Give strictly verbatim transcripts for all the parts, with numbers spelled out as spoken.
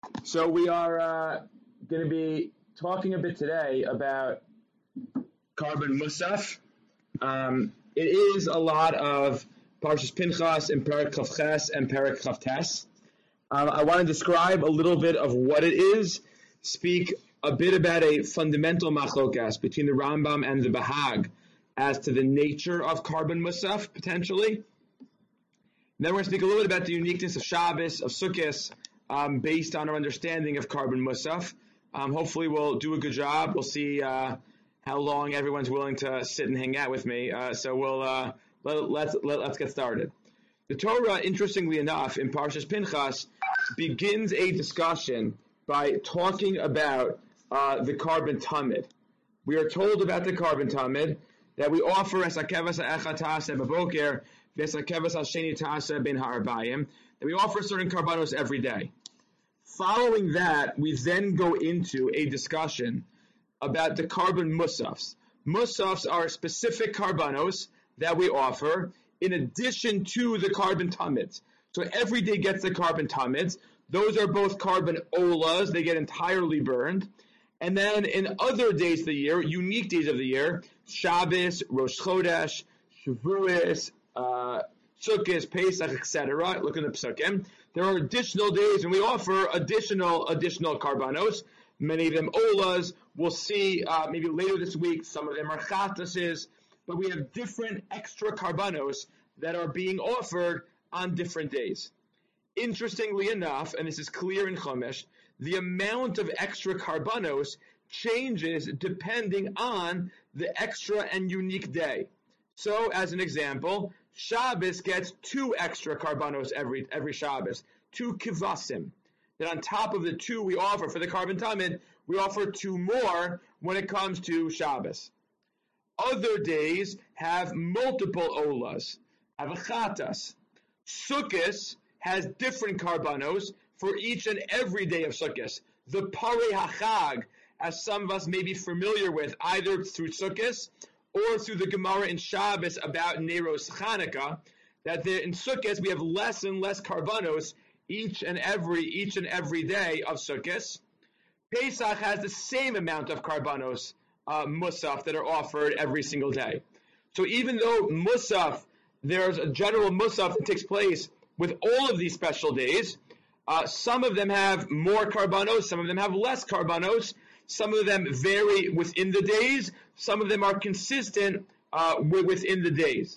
So we are uh, going to be talking a bit today about Carbon Musaf. Um, it is a lot of Parshas Pinchas and Perek Chav Ches and Perek Chav Tes. Um, I want to describe a little bit of what it is, speak a bit about a fundamental machlokas between the Rambam and the Bahag as to the nature of Carbon Musaf, potentially. And then we're going to speak a little bit about the uniqueness of Shabbos, of Sukkot, um, based on our understanding of Carbon Musaf. Um, hopefully we'll do a good job. We'll see uh, how long everyone's willing to sit and hang out with me. Uh, so we'll uh, let, let's let, let's get started. The Torah, interestingly enough, in Parshas Pinchas, begins a discussion by talking about uh, the Carbon Tamid. We are told about the Carbon Tamid that we offer as hakevas ha'echad ta'aseh b'boker v'es hakevas ha'sheni ta'aseh ben ha'arbayim, that we offer certain karbanos every day. Following that, we then go into a discussion about the Carbon Musafs. Musafs are specific karbanos that we offer in addition to the Carbon Tamids. So every day gets the Carbon Tamids. Those are both carbon olas. They get entirely burned. And then in other days of the year, unique days of the year, Shabbos, Rosh Chodesh, Shavuos, uh, Sukkot, Pesach, et cetera. Look in the Pesukim. There are additional days, and we offer additional additional karbanos. Many of them olas. We'll see uh, maybe later this week. Some of them are chatases, but we have different extra karbanos that are being offered on different days. Interestingly enough, and this is clear in Chumash, the amount of extra karbanos changes depending on the extra and unique day. So, as an example, Shabbos gets two extra karbanos every every Shabbos, two kivasim. Then on top of the two we offer for the Carbon Tamid, we offer two more when it comes to Shabbos. Other days have multiple olas, have a chatas. Sukkot has different karbanos for each and every day of Sukkot. The Parei HaChag, as some of us may be familiar with, either through Sukkot or through the Gemara in Shabbos about Neiros Chanukah, that there, in Sukkot we have less and less karbanos each and every each and every day of Sukkot. Pesach has the same amount of karbanos, uh, musaf, that are offered every single day. So even though musaf, there's a general musaf that takes place with all of these special days, uh, some of them have more karbanos, some of them have less karbanos, some of them vary within the days, some of them are consistent uh, within the days.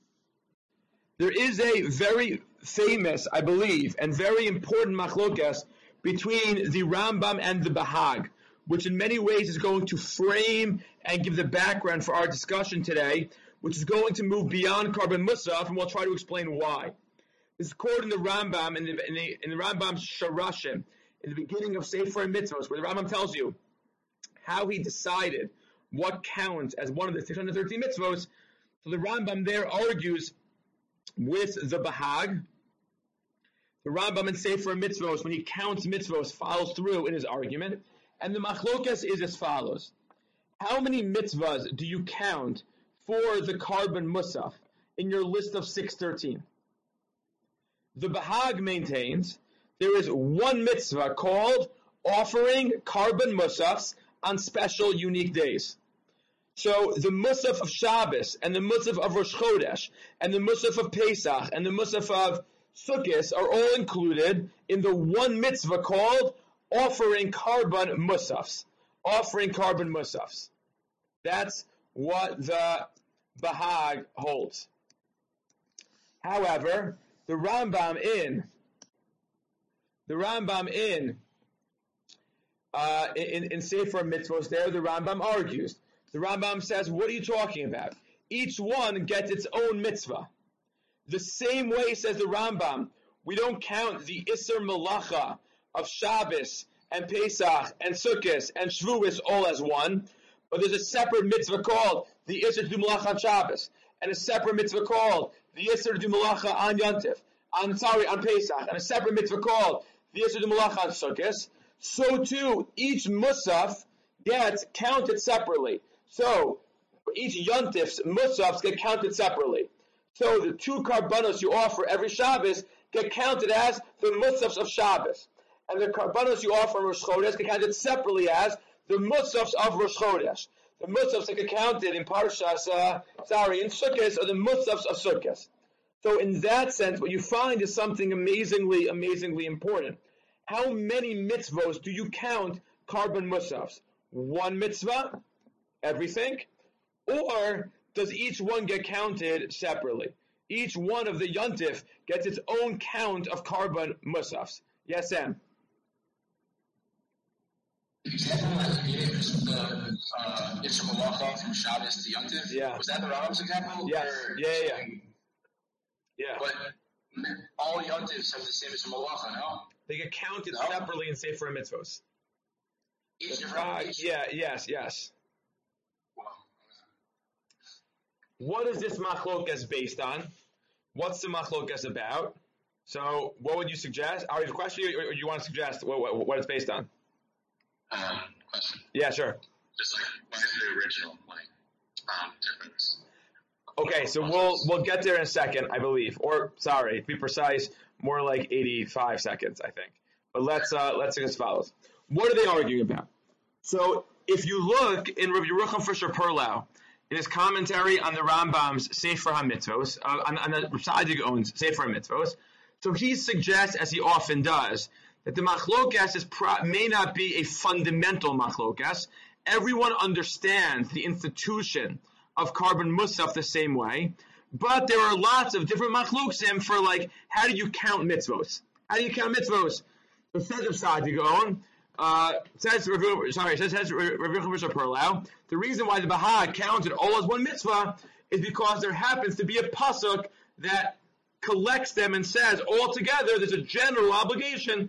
There is a very famous, I believe, and very important machlokas between the Rambam and the Bahag, which in many ways is going to frame and give the background for our discussion today, which is going to move beyond Carbon Musaf, and we'll try to explain why. This is quoted in the Rambam, in the, in the, in the Rambam's Sharashim, in the beginning of Sefer Mitzvos, where the Rambam tells you how he decided what counts as one of the six hundred thirteen mitzvos. So the Rambam there argues with the Bahag. The Rambam in Sefer Mitzvos, when he counts mitzvos, follows through in his argument. And the machlokas is as follows. How many mitzvahs do you count for the Carbon Musaf in your list of six hundred thirteen? The Bahag maintains there is one mitzvah called offering Carbon Musafs on special, unique days. So the Musaf of Shabbos, and the Musaf of Rosh Chodesh, and the Musaf of Pesach, and the Musaf of Sukkot are all included in the one mitzvah called offering Carbon Musafs. Offering Carbon Musafs. That's what the Bahag holds. However, the Rambam in the Rambam in uh, in, in Sefer Mitzvos there, the Rambam argues. The Rambam says, what are you talking about? Each one gets its own mitzvah. The same way, says the Rambam, we don't count the Isser Malacha of Shabbos and Pesach and Sukkot and Shavuos all as one, but there's a separate mitzvah called the Isser to do Malacha on Shabbos, and a separate mitzvah called the Isser to do Malacha on Yontif, on sorry, on Pesach, and a separate mitzvah called the Isser to do Malacha on Sukkot. So too, each Musaf gets counted separately. So, for each Yontif's Musafs get counted separately. So the two karbanos you offer every Shabbos get counted as the Musafs of Shabbos. and the karbanos you offer Rosh Chodesh get counted separately as the musafs of Rosh Chodesh. The musafs that get counted in Parshas, uh, sorry, in Sukkot are the musafs of Sukkot. So in that sense, what you find is something amazingly, amazingly important. How many mitzvos do you count carbon musafs? One mitzvah? Everything? Or does each one get counted separately? Each one of the yontif gets its own count of carbon musafs. Yes, Sam? The example that you gave is the uh, Yisra Malacha from Shabbos to Yontif. Yeah. Was that the Rambam's example? Yes. Or yeah, yeah, yeah. Yeah. But all Yontifs have the same Yisra Malacha, no? They get counted no? separately in Sefer mitzvos. Each different uh, each. Yeah, yes, yes. Wow. What is this machlokas based on? What's the machlokas about? So, what would you suggest? Are you question, or do you want to suggest what, what, what it's based on? Um, question. Yeah, sure. Just like, what is the original, like, um, difference? Okay, so we'll we'll get there in a second, I believe. Or, sorry, to be precise, more like eighty-five seconds, I think. But let's uh, let's see as follows. What are they arguing about? So, if you look in Rabbi Yerucham Fisher Perlau, in his commentary on the Rambam's Sefer HaMitzvos, uh, on, on the Tzaddik owns Sefer HaMitzvos, so he suggests, as he often does, that the machlokas is pro- may not be a fundamental machlokas. Everyone understands the institution of carbon musaf the same way, but there are lots of different machloksim for, like, how do you count mitzvos? How do you count mitzvos? So says Rav Tzaddik Gaon, uh, says sorry, says says Rav Yerucham Fisher Perlau, the reason why the Bahag counted all as one mitzvah is because there happens to be a pasuk that collects them and says all together there's a general obligation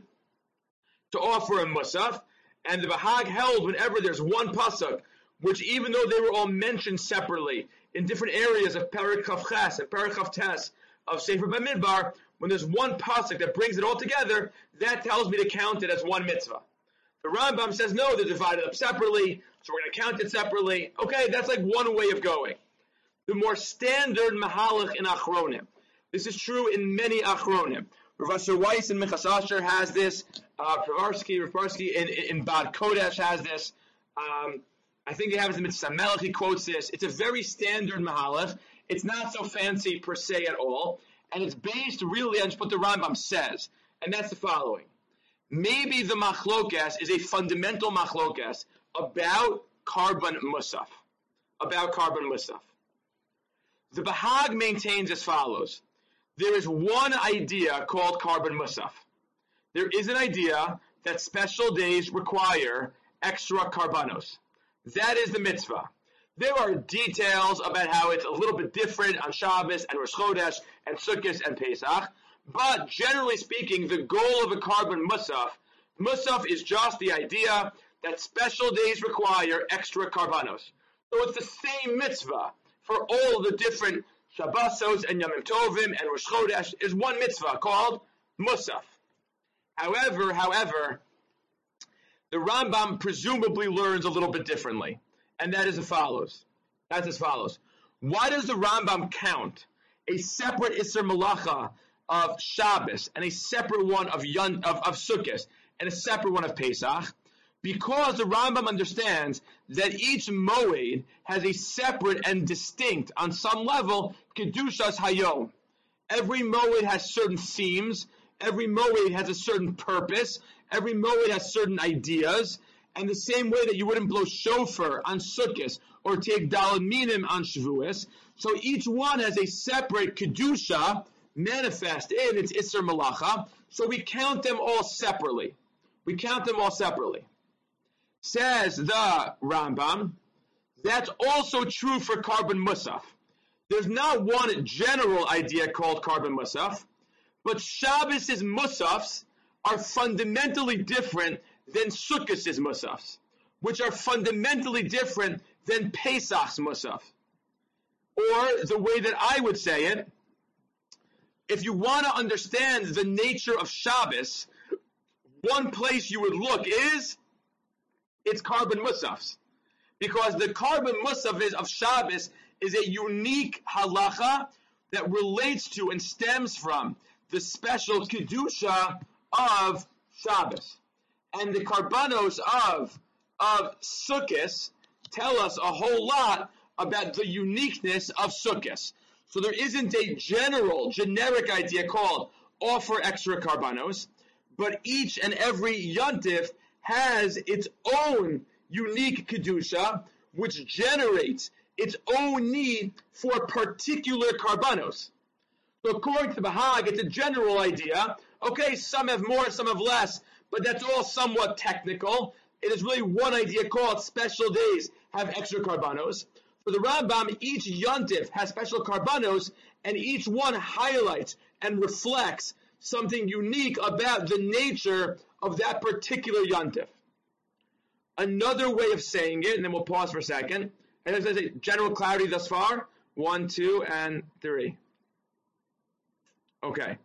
to offer a musaf, and the Bahag held whenever there's one pasuk, which even though they were all mentioned separately in different areas of Perek Chav Ches and Perek Chav Tes of Sefer Bamidbar, when there's one pasuk that brings it all together, that tells me to count it as one mitzvah. The Rambam says no, they're divided up separately, so we're going to count it separately. Okay, that's like one way of going. The more standard mahalach in Achronim. This is true in many Achronim. Professor Weiss in Minchas Asher has this. Uh, Pravarsky, Pravarsky in, in, in Bad Kodesh has this. Um, I think they have it in Mitzvah Melech, he quotes this. It's a very standard mahalach. It's not so fancy per se at all. And it's based really on what the Rambam says. And that's the following. Maybe the machlokas is a fundamental machlokas about carbon musaf. About carbon musaf. The Bahag maintains as follows. There is one idea called carbon musaf. There is an idea that special days require extra karbanos. That is the mitzvah. There are details about how it's a little bit different on Shabbos and Rosh Chodesh and Sukkot and Pesach, but generally speaking, the goal of a carbon musaf, musaf is just the idea that special days require extra karbanos. So it's the same mitzvah for all the different Shabbosos and Yomim Tovim and Rosh Chodesh is one mitzvah called musaf. However, however, the Rambam presumably learns a little bit differently, and that is as follows. That's as follows. Why does the Rambam count a separate Isser Malacha of Shabbos and a separate one of Yom, of, of Sukkot and a separate one of Pesach? Because the Rambam understands that each Moed has a separate and distinct, on some level, Kedushas Hayom. Every Moed has certain themes. Every Moed has a certain purpose. Every Moed has certain ideas. And the same way that you wouldn't blow shofar on Sukkot or take Daled Minim on Shavuos, so each one has a separate Kedusha manifest in its Isser Malacha, so we count them all separately. We count them all separately. Says the Rambam, that's also true for carbon musaf. There's not one general idea called carbon musaf, but Shabbos' musafs are fundamentally different than Sukkot's musafs, which are fundamentally different than Pesach's musaf. Or the way that I would say it, if you want to understand the nature of Shabbos, one place you would look is it's carbon musafs. Because the carbon musaf is, of Shabbos is a unique halacha that relates to and stems from the special kedusha of Shabbos. And the karbanos of, of Sukkos tell us a whole lot about the uniqueness of Sukkos. So there isn't a general, generic idea called offer extra karbanos, but each and every yontif has its own unique kedusha, which generates its own need for particular karbanos. So according to the Bahag, it's a general idea. Okay, some have more, some have less, but that's all somewhat technical. It is really one idea called special days have extra karbanos. For the Rambam, each yontif has special karbanos, and each one highlights and reflects something unique about the nature of that particular yontif. Another way of saying it, and then we'll pause for a second. And as I say, general clarity thus far. One, two, and three. Okay.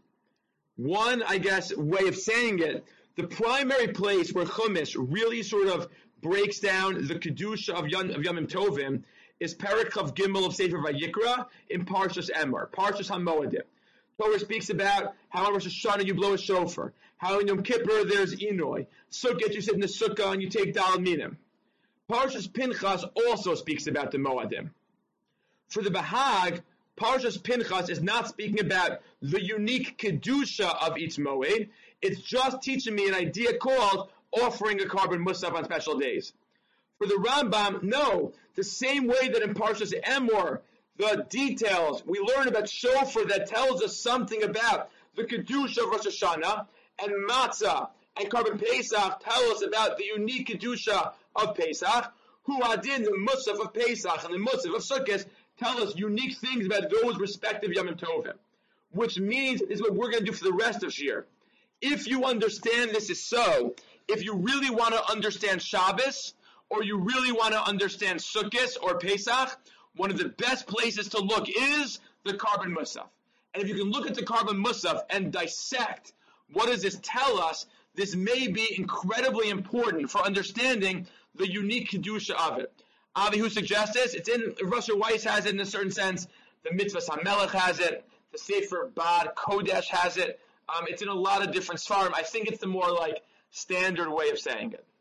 One, I guess, way of saying it, the primary place where Chumash really sort of breaks down the Kedusha of, Yom, of Yomim Tovim is Perek Chav Gimel of Sefer Vayikra in Parshas Emor, Parshas HaMoadim. Torah speaks about how on Rosh Hashanah you blow a shofar, how in Yom Kippur there's Inoi, Sukkot you sit in the Sukkah and you take Dal Minim. Parshas Pinchas also speaks about the Moadim. For the Bahag, Parshas Pinchas is not speaking about the unique Kedusha of each Moed, it's just teaching me an idea called offering a carbon musaf on special days. For the Rambam, no, the same way that in Parshas Emor, the details, we learn about shofar that tells us something about the Kedusha of Rosh Hashanah, and Matzah and Carbon Pesach tell us about the unique Kedusha of Pesach, who adin the Musaf of Pesach and the Musaf of Sukkot tell us unique things about those respective Yomim Tovim, which means this is what we're going to do for the rest of Shir. If you understand this is so, if you really want to understand Shabbos, or you really want to understand Sukkot or Pesach, one of the best places to look is the Carbon Musaf. And if you can look at the Carbon Musaf and dissect what does this tell us, this may be incredibly important for understanding the unique Kedusha of it. Avi, who suggests this? It's in, Russer Weiss has it in a certain sense, the Mitzvahs HaMelech has it, the Sefer Bad Kodesh has it, um, it's in a lot of different svarim. I think it's the more like standard way of saying it.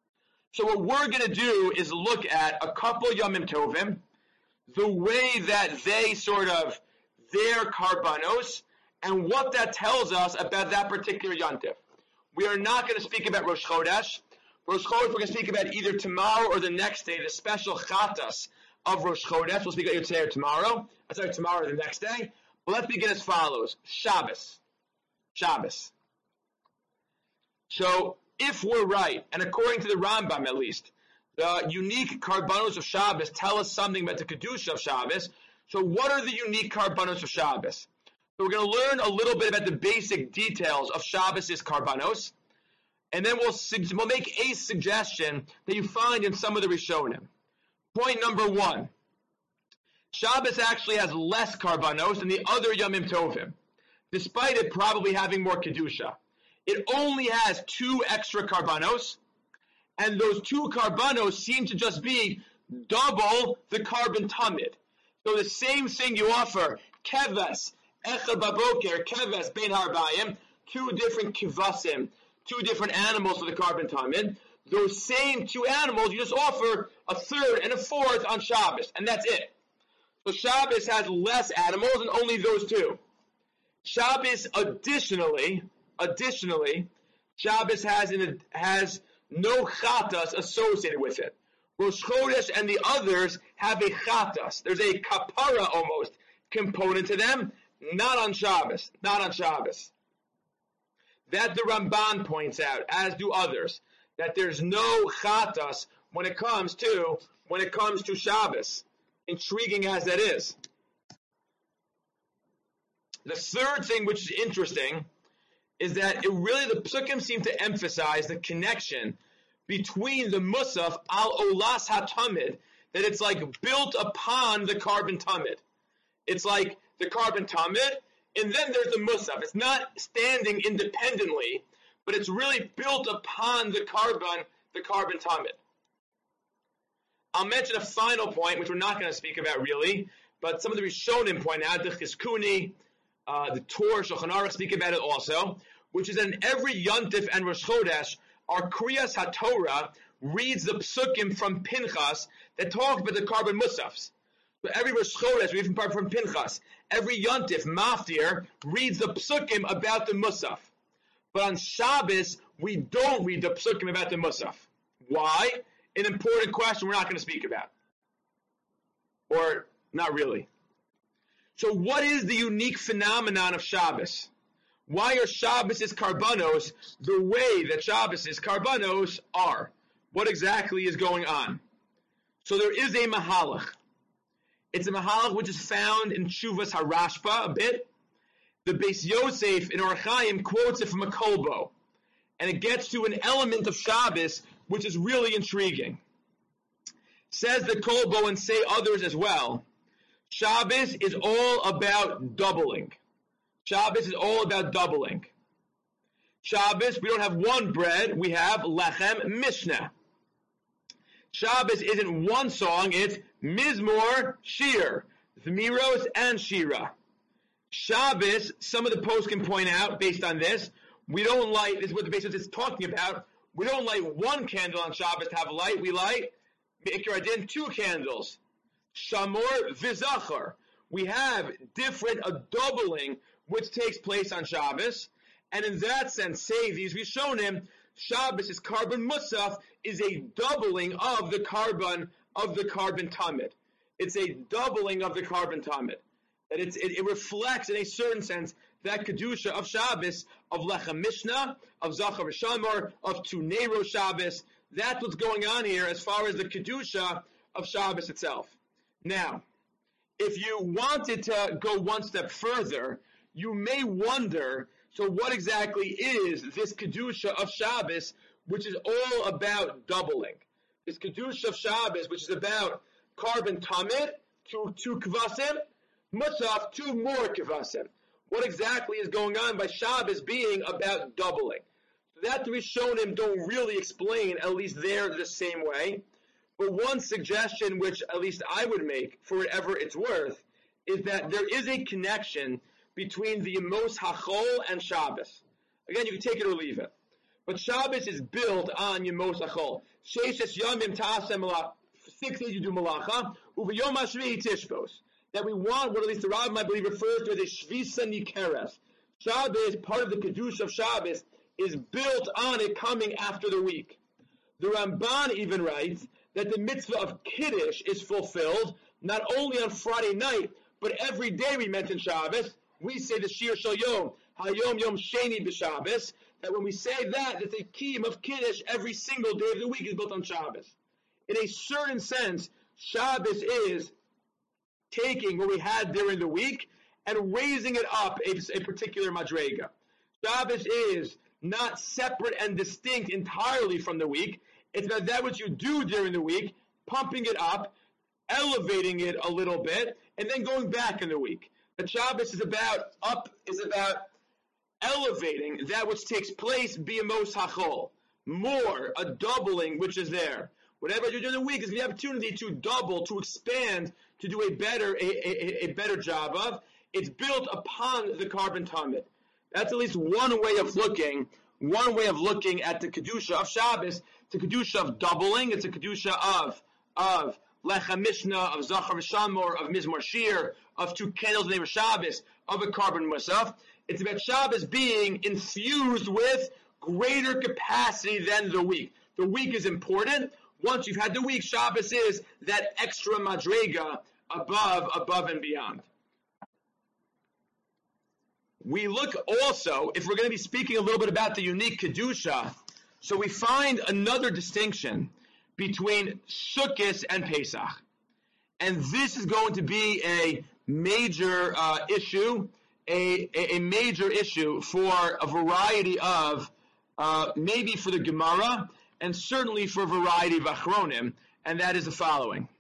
So what we're going to do is look at a couple Yomim Tovim, the way that they sort of, their karbanos, and what that tells us about that particular yontif. We are not going to speak about Rosh Chodesh. Rosh Chodesh we're going to speak about either tomorrow or the next day, the special chatas of Rosh Chodesh. We'll speak about either today or tomorrow. I'm sorry, tomorrow or the next day. But let's begin as follows. Shabbos. Shabbos. So, if we're right, and according to the Rambam at least, the unique karbanos of Shabbos tell us something about the Kedusha of Shabbos. So what are the unique karbanos of Shabbos? So we're going to learn a little bit about the basic details of Shabbos' karbanos, and then we'll, we'll make a suggestion that you find in some of the Rishonim. Point number one. Shabbos actually has less karbanos than the other Yomim Tovim, despite it probably having more Kedusha. It only has two extra karbanos, and those two karbanos seem to just be double the carbon tamid. So the same thing you offer, keves, echad baboker, keves, bein harbayim, two different kivasim, two different animals for the carbon tamid. Those same two animals, you just offer a third and a fourth on Shabbos, and that's it. So Shabbos has less animals and only those two. Shabbos additionally, additionally, Shabbos has in has no chatas associated with it. Rosh Chodesh and the others have a chatas. There's a kapara almost component to them, not on Shabbos, not on Shabbos. That the Ramban points out, as do others, that there's no chatas when it comes to when it comes to Shabbos. Intriguing as that is. The third thing which is interesting is that it really, the psukim seem to emphasize the connection between the musaf al olas hatamid, that it's like built upon the carbon tamid. It's like the carbon tamid, and then there's the musaf. It's not standing independently, but it's really built upon the carbon, the carbon tamid. I'll mention a final point, which we're not going to speak about really, but some of the Rishonim point out, the Chizkuni, uh, the Torah, Shulchan Aruch speak about it also, which is that in every Yontif and Rosh Chodesh, our Kriyas HaTorah reads the psukim from Pinchas that talk about the carbon musafs. So every Rosh Chodesh, we even part from Pinchas. Every Yontif, Maftir, reads the psukim about the musaf. But on Shabbos, we don't read the psukim about the musaf. Why? An important question we're not going to speak about. Or not really. So what is the unique phenomenon of Shabbos? Why are Shabbos' karbanos the way that Shabbos' karbanos are? What exactly is going on? So there is a mahalach. It's a mahalach which is found in Tshuvas HaRashba a bit. The Beis Yosef in Or Chaim quotes it from a kolbo. And it gets to an element of Shabbos which is really intriguing. Says the kolbo and say others as well. Shabbos is all about doubling. Shabbos is all about doubling. Shabbos, we don't have one bread, we have lechem mishnah. Shabbos isn't one song, it's mizmor, shir, Zmiros, and shira. Shabbos, some of the posts can point out, based on this, we don't light, this is what the basis is talking about, we don't light one candle on Shabbos to have light, we light, Me'ikar Adin, two candles. Shamor v'zachar. We have different, a doubling, which takes place on Shabbos, and in that sense, say these we've shown him, Shabbos' carbon musaf is a doubling of the carbon of the carbon tamid. It's a doubling of the carbon tamid. That it's, it, it reflects in a certain sense that kedusha of Shabbos, of lechem mishnah, of zachar v'shamor, of tunero Shabbos. That's what's going on here as far as the kedusha of Shabbos itself. Now, if you wanted to go one step further, you may wonder, so what exactly is this Kedusha of Shabbos, which is all about doubling? This Kedusha of Shabbos, which is about carbon tamid, two, two kvasim, musaf, two more kvasim. What exactly is going on by Shabbos being about doubling? So that the Rishonim don't really explain, at least there the same way. But one suggestion, which at least I would make, for whatever it's worth, is that there is a connection between the Yemos HaChol and Shabbos. Again, you can take it or leave it. But Shabbos is built on Yemos HaChol. Sheishes Yomim Ta'aseh Malach. Six days you do Malacha. Uv'yom HaShvi'i Tishbos. That we want what at least the Rav, I believe, refers to as a Shvisa Nikeres. Shabbos, part of the Kedusha of Shabbos, is built on it coming after the week. The Ramban even writes that the mitzvah of Kiddush is fulfilled not only on Friday night, but every day we mention Shabbos. We say the Shir Shal Yom, Hayom Yom Sheni B'Shabbos, that when we say that, it's a kiyum of Kiddush every single day of the week is built on Shabbos. In a certain sense, Shabbos is taking what we had during the week and raising it up a, a particular madrega. Shabbos is not separate and distinct entirely from the week. It's about that which you do during the week, pumping it up, elevating it a little bit, and then going back in the week. But Shabbos is about up, is about elevating that which takes place, b'yemos hachol. More, a doubling which is there. Whatever you do in the week is the opportunity to double, to expand, to do a better, a, a, a better job of. It's built upon the carbon tamid. That's at least one way of looking, one way of looking at the Kedusha of Shabbos. It's a Kedusha of doubling, it's a Kedusha of, of Lechem Mishnah, of Zachar V'Shamor, of Mizmor Shir, of two candles in the name of Shabbos, of a carbon musaf. It's about Shabbos being infused with greater capacity than the week. The week is important. Once you've had the week, Shabbos is that extra madrega above, above and beyond. We look also, if we're going to be speaking a little bit about the unique Kedusha, so we find another distinction between Sukkot and Pesach. And this is going to be a major uh, issue, a, a, a major issue for a variety of, uh, maybe for the Gemara, and certainly for a variety of Achronim, and that is the following.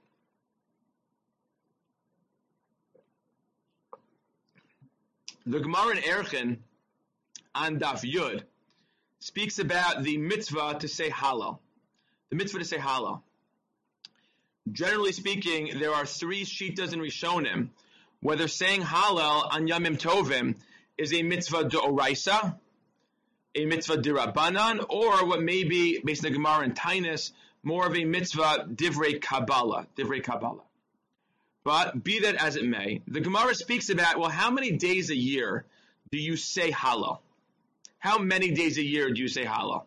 The Gemara in Erchin, on Daf Yud, speaks about the mitzvah to say Hallel. The mitzvah to say Hallel. Generally speaking, there are three shitas in Rishonim, whether saying Hallel on Yamim Tovim is a mitzvah d'oraisa, a mitzvah dirabanan, or what may be, based on the Gemara and Tainus, more of a mitzvah divrei Kabbalah, divrei Kabbalah. But be that as it may, the Gemara speaks about, well, how many days a year do you say Hallel? How many days a year do you say Hallel?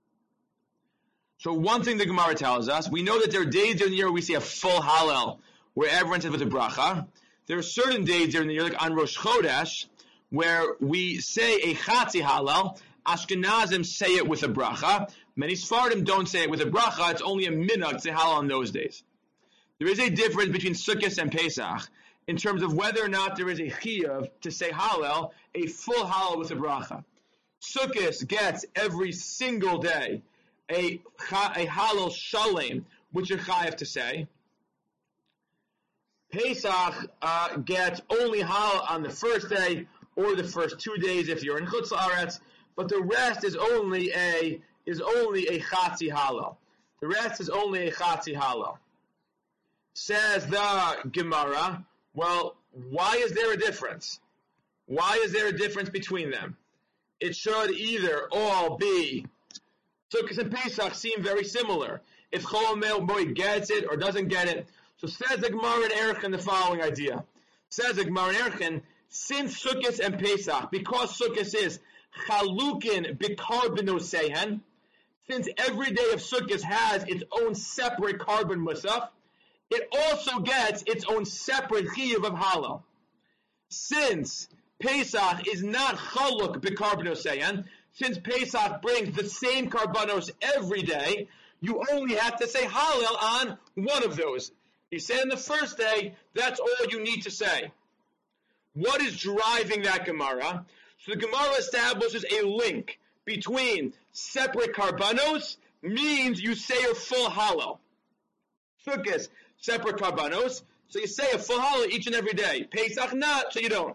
So one thing the Gemara tells us, we know that there are days during the year where we say a full Hallel, where everyone says with a bracha. There are certain days during the year, like on Rosh Chodesh, where we say a Chatzi Hallel. Ashkenazim say it with a bracha. Many Sfardim don't say it with a bracha. It's only a minhag to say Hallel on those days. There is a difference between Sukkot and Pesach in terms of whether or not there is a chiyuv to say Hallel, a full Hallel with a bracha. Sukkot gets every single day a, a Hallel Shalem, which you're chayav to say. Pesach uh, gets only Hallel on the first day or the first two days if you're in Chutz La'aretz, but the rest is only a is only a Chatzi Hallel. The rest is only a Chatzi Hallel. Says the Gemara, well, why is there a difference? Why is there a difference between them? It should either all be, Sukkot and Pesach seem very similar. If Chol Moed gets it or doesn't get it, so says the Gemara in Erechim the following idea. Says the Gemara in Erechim, since Sukkot and Pesach, because Sukkot is Chalukin B'Karbanos Sehen, since every day of Sukkot has its own separate carbon musaf, it also gets its own separate chiyuv of Hallel. Since Pesach is not Chaluk B'Karbanos Sehen, since Pesach brings the same karbanos every day, you only have to say Hallel on one of those. You say on the first day, that's all you need to say. What is driving that Gemara? So the Gemara establishes a link between separate karbanos means you say a full Hallel. Sukkot, separate karbanos, so you say a full Hallel each and every day. Pesach not, so you don't.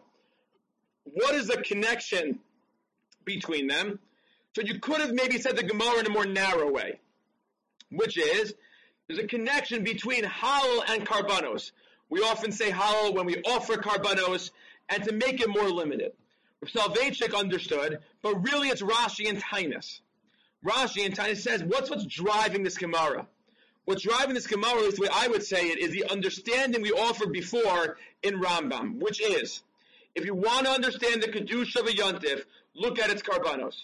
What is the connection between them? So you could have maybe said the Gemara in a more narrow way, which is, there's a connection between Hallel and karbanos. We often say Hallel when we offer karbanos, and to make it more limited. Soloveitchik understood, but really it's Rashi and Tainus. Rashi and Tainus says, what's what's driving this Gemara? What's driving this Gemara, at least the way I would say it, is the understanding we offered before in Rambam, which is, if you want to understand the Kedusha of a Yontif, look at its karbanos.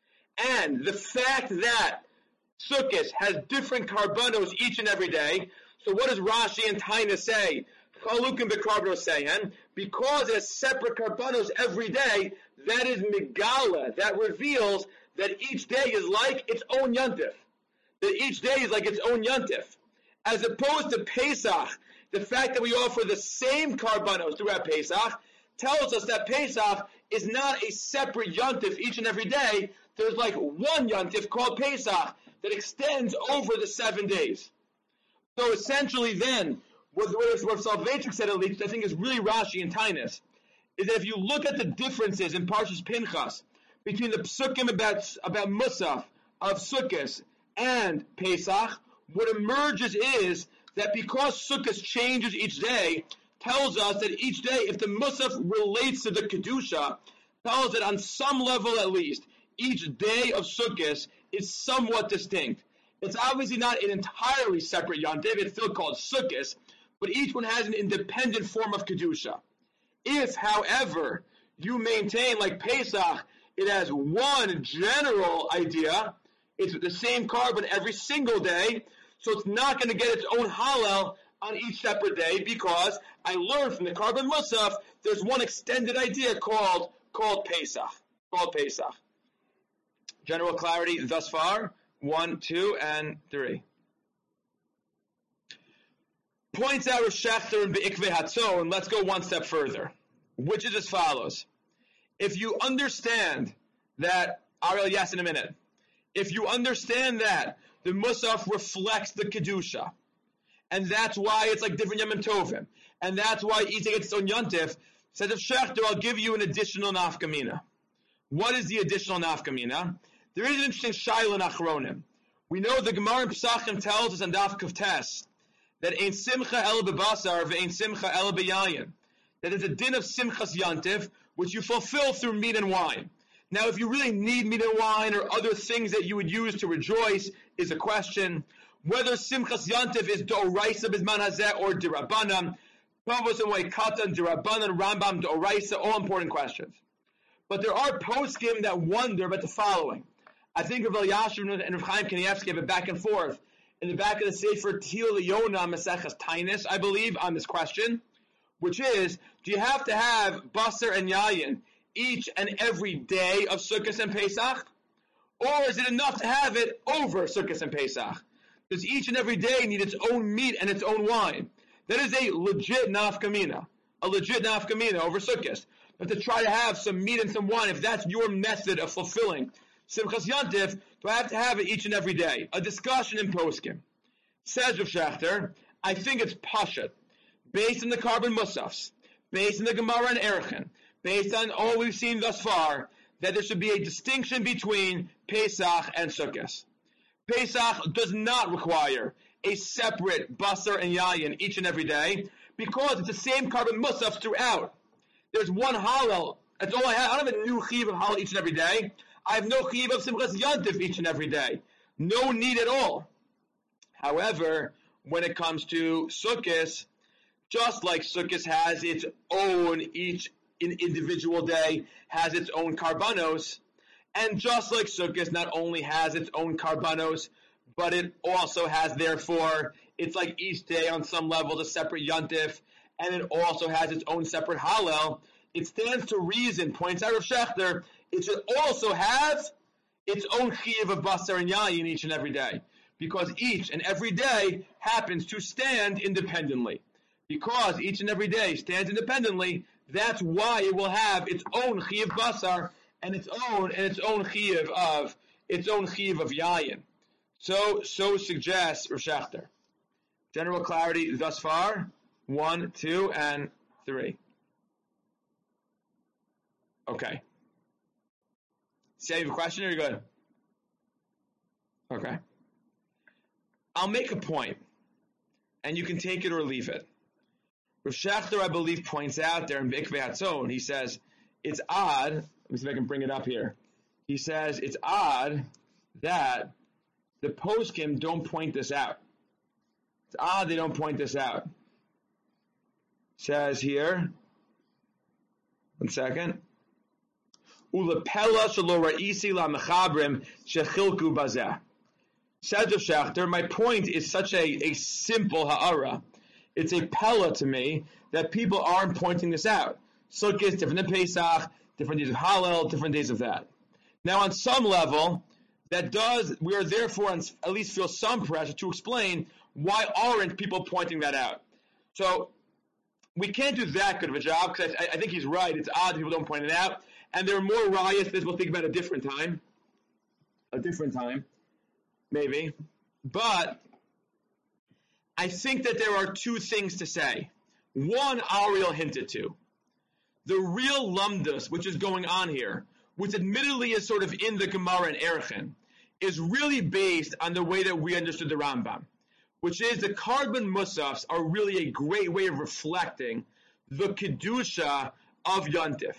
And the fact that Sukkot has different karbanos each and every day, so what does Rashi and Tainus say? Chalukim b'karbanos sehen, because it has separate karbanos every day, that is migala, that reveals that each day is like its own yontif. That each day is like its own yontif. As opposed to Pesach, the fact that we offer the same karbanos throughout Pesach tells us that Pesach is not a separate yontif each and every day. There's like one yontif called Pesach that extends over the seven days. So essentially then, what Rav Soloveitchik said, at least, I think is really Rashi and Tainus, is that if you look at the differences in Parshas Pinchas between the psukim about, about Musaf of Sukkot and Pesach, what emerges is that because Sukkot changes each day, tells us that each day, if the Musaf relates to the Kedusha, tells that on some level at least, each day of Sukkot is somewhat distinct. It's obviously not an entirely separate Yontif, it's still called Sukkot, but each one has an independent form of Kedusha. If, however, you maintain, like Pesach, it has one general idea, it's the same carbon every single day, so it's not going to get its own Hallel on each separate day, because I learned from the carbon Musaf, there's one extended idea called, called Pesach. Called Pesach. General clarity thus far? One, two, and three. Points out Rav Shechter in Be'ikvei Hatzon, let's go one step further, which is as follows. If you understand that, Ariel, yes, in a minute. If you understand that the Musaf reflects the Kedusha, and that's why it's like different Yom Tovim, and that's why each day gets its own Yontif, says Rav Shechter, I'll give you an additional nafkamina. What is the additional nafkamina? There is an interesting shaila in Achronim. We know the Gemara in Pesachim tells us on Daf Kavtes that ein simcha el bebasar ve'ein simcha el beyayin. That is a din of simchas yantiv, which you fulfill through meat and wine. Now, if you really need meat and wine or other things that you would use to rejoice is a question. Whether Simchas Yantif is D'oraisa Bizman Hazeh or D'Rabbanan, Pavos and Waikatan, D'Rabbanan, Rambam, D'oraisa, all important questions. But there are poskim that wonder about the following. I think Rav Elyashiv and Rav Chaim Kanievsky have it back and forth. In the back of the Sefer Til Yonah Maseches Tainis, I believe, on this question, which is, do you have to have Basar and Yayin each and every day of Sukkot and Pesach? Or is it enough to have it over Sukkot and Pesach? Does each and every day need its own meat and its own wine? That is a legit nafkamina, a legit nafkamina over Sukkot. But to try to have some meat and some wine, if that's your method of fulfilling Simchas Yantif, do I have to have it each and every day? A discussion in poskim. Says Rav Shechter, I think it's pashat, based on the Karban Musafs, based on the Gemara and Erechim, based on all we've seen thus far, that there should be a distinction between Pesach and Sukkot. Pesach does not require a separate basar and yayin each and every day, because it's the same Karban Musafs throughout. There's one halal. That's all I have. I don't have a new chiv of halal each and every day. I have no chiv of Simchas Yantif each and every day. No need at all. However, when it comes to Sukkot, just like Sukkot has its own, each individual day has its own karbanos, and just like Sukkot not only has its own karbanos, but it also has, therefore, it's like each day on some level a separate Yantif, and it also has its own separate Hallel. It stands to reason, points out Rav Shechter, it should also have its own Chiyuv of Basar and Yayin each and every day, because each and every day happens to stand independently. Because each and every day stands independently, that's why it will have its own Chiyuv Basar and its own and its own Chiyuv of its own Chiyuv of Yayin. So so suggests Rav Shechter. General clarity thus far. One, two, and three. Okay. See, you have a question, or you're good? Okay. I'll make a point, and you can take it or leave it. Rav Shechter, I believe, points out there in Ikvei Hatzon, he says, it's odd, let me see if I can bring it up here. He says, it's odd that the poskim don't point this out. It's odd they don't point this out. Says here, one second. Ulepela shelo ra'isi la mechabrim shechilku bazeh. Says Rav Shechter, my point is such a, a simple ha'ara. It's a pella to me that people aren't pointing this out. Sukkot is different than Pesach, different days of Hallel, different days of that. Now, on some level, that does, we are therefore at least feel some pressure to explain why aren't people pointing that out. So, we can't do that good of a job, because I, I think he's right. It's odd that people don't point it out. And there are more riots that we'll think about a different time. A different time. Maybe. But I think that there are two things to say. One, Ariel hinted to. The real lumdus, which is going on here, which admittedly is sort of in the Gemara and Erechim, is really based on the way that we understood the Rambam, which is the Karban Musafs are really a great way of reflecting the Kedusha of Yantif,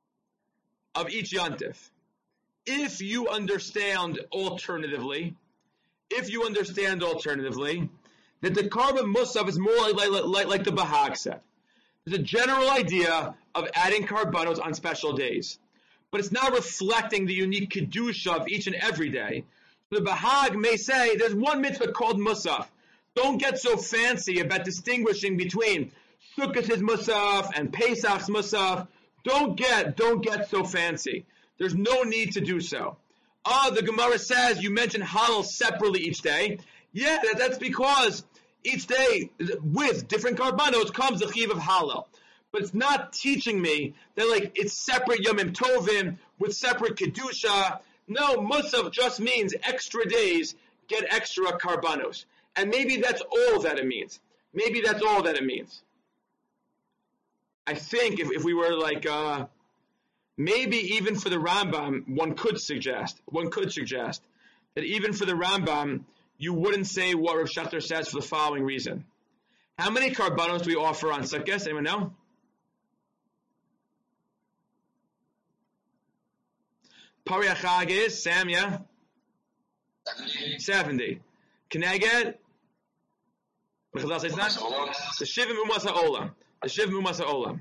of each Yantif. If you understand alternatively, if you understand alternatively, that the Karban Musaf is more like, like, like, like the Bahag said. There's a general idea of adding karbanos on special days, but it's not reflecting the unique Kedusha of each and every day. So the Bahag may say, there's one mitzvah called Musaf. Don't get so fancy about distinguishing between Sukkot's Musaf and Pesach's Musaf. Don't get, don't get so fancy. There's no need to do so. Ah, the Gemara says you mention Hallel separately each day. Yeah, that, that's because each day with different karbanos comes the chiv of Hallel. But it's not teaching me that like it's separate Yomim Tovim with separate Kedusha. No, Musaf just means extra days get extra karbanos. And maybe that's all that it means. Maybe that's all that it means. I think if, if we were like, uh, maybe even for the Rambam, one could suggest, one could suggest that even for the Rambam, you wouldn't say what Rav Shechter says for the following reason. How many karbanos do we offer on Sukkot? Anyone know? Pari Achag is, Sam, yeah? seventy. seventy. Keneged? The Shivim Umas HaOlam. The Shivim Umas HaOlam.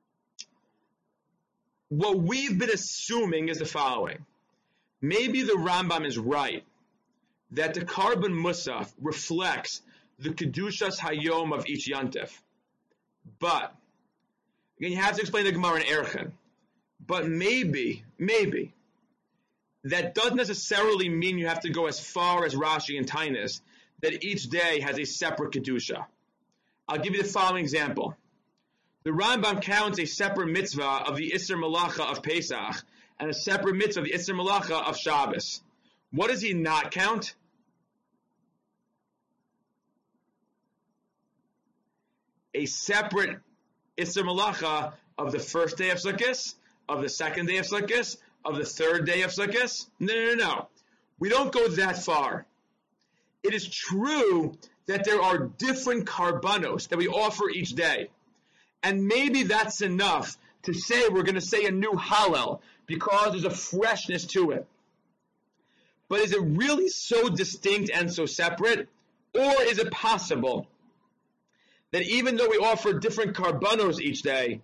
What we've been assuming is the following. Maybe the Rambam is right that the Karban Musaf reflects the Kedushas Hayom of each Yantif. But, again, you have to explain the Gemara in Erchen. But maybe, maybe, that doesn't necessarily mean you have to go as far as Rashi and Tainus, that each day has a separate Kedusha. I'll give you the following example. The Rambam counts a separate mitzvah of the Isser Malacha of Pesach and a separate mitzvah of the Isser Malacha of Shabbos. What does he not count? A separate Isser Malacha of the first day of Sukkot, of the second day of Sukkot, of the third day of Sukkot? No, no, no, no. We don't go that far. It is true that there are different karbanos that we offer each day. And maybe that's enough to say we're going to say a new Hallel because there's a freshness to it. But is it really so distinct and so separate? Or is it possible that even though we offer different karbanos each day,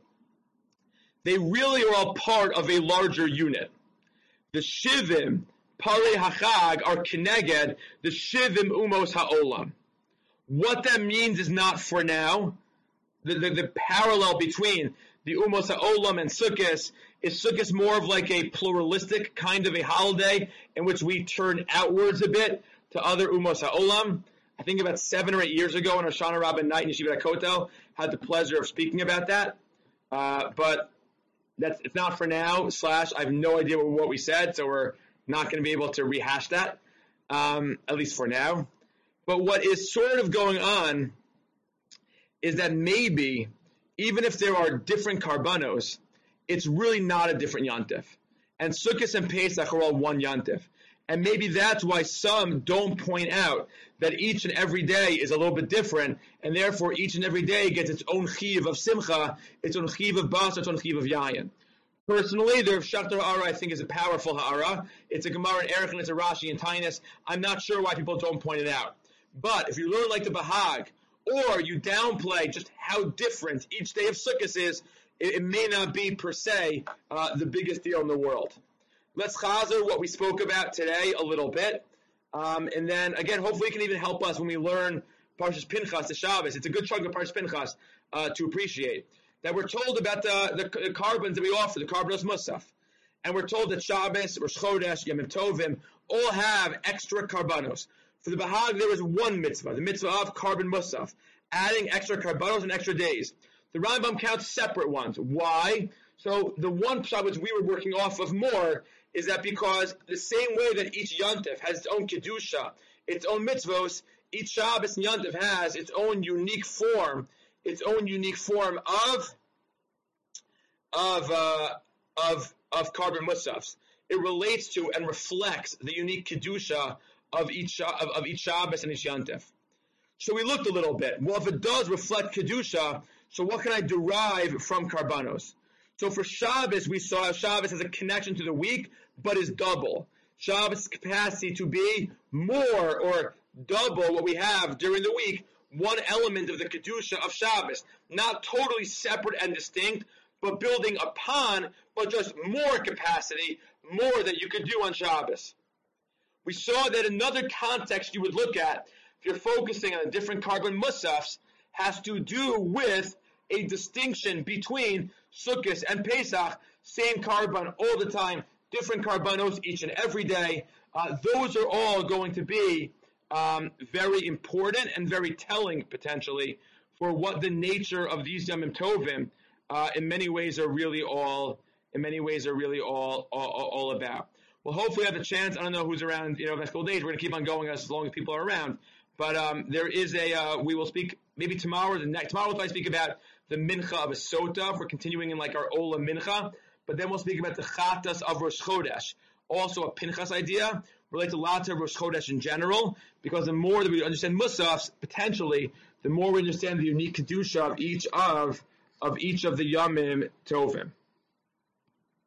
they really are all part of a larger unit? The Shivim, Parei Hachag, are Keneged, the Shivim Umos HaOlam. What that means is not for now. The, the, the parallel between the Umos HaOlam and Sukkot is Sukkot more of like a pluralistic kind of a holiday in which we turn outwards a bit to other Umos HaOlam. I think about seven or eight years ago on Hoshana Rabbah night in Yeshivat HaKotel, had the pleasure of speaking about that. Uh, but that's it's not for now, slash, I have no idea what, what we said, so we're not going to be able to rehash that, um, at least for now. But what is sort of going on is that maybe, even if there are different karbanos, it's really not a different yantif. And Sukkot and Pesach are all one yantif. And maybe that's why some don't point out that each and every day is a little bit different, and therefore each and every day gets its own chiv of simcha, its own chiv of bas, its own chiv of yayin. Personally, the Rav Shachter Ha'ara I think is a powerful Ha'ara. It's a Gemara in Erech and it's a Rashi in Tainus. I'm not sure why people don't point it out. But if you learn like the Bahag, or you downplay just how different each day of Sukkot is, it, it may not be per se uh, the biggest deal in the world. Let's chazer what we spoke about today a little bit. Um, and then, again, hopefully it can even help us when we learn Parshas Pinchas, the Shabbos. It's a good chunk of Parshas Pinchas uh, to appreciate. That we're told about the, the, the carbons that we offer, the Karbanos Musaf. And we're told that Shabbos, Rosh Chodesh, Yom Tovim, all have extra Karbanos. For the Bahag, there is one mitzvah, the mitzvah of Karban Musaf, adding extra Karbanos and extra days. The Rambam counts separate ones. Why? So the one Shabbos we were working off of more is that because the same way that each Yantif has its own Kedusha, its own mitzvos, each Shabbos and Yantif has its own unique form, its own unique form of of uh, of of Karban Musafs. It relates to and reflects the unique Kedusha of each of, of each Shabbos and each Yantif. So we looked a little bit. Well, if it does reflect Kedusha, so what can I derive from Karbanos? So for Shabbos, we saw Shabbos has a connection to the week, but is double. Shabbos' capacity to be more or double what we have during the week, one element of the Kedusha of Shabbos. Not totally separate and distinct, but building upon, but just more capacity, more that you could do on Shabbos. We saw that another context you would look at, if you're focusing on a different Karban Musafs, has to do with a distinction between Sukkot and Pesach, same Karban all the time, different Karbanos each and every day. Uh, those are all going to be um, very important and very telling, potentially, for what the nature of these Yomim Tovim, uh, in many ways, are really all, in many ways, are really all, all, all about. Well, hopefully, I have the chance. I don't know who's around, you know, next couple days. We're going to keep on going as long as people are around. But um, there is a, uh, we will speak maybe tomorrow or the next, tomorrow we'll probably speak about the Mincha of a Sota. We're continuing in like our Ola Mincha. But then we'll speak about the Chatas of Rosh Chodesh. Also a Pinchas idea, related to lots of Rosh Chodesh in general, because the more that we understand Musafs, potentially, the more we understand the unique Kedusha of each of, of each of the Yomim Tovim.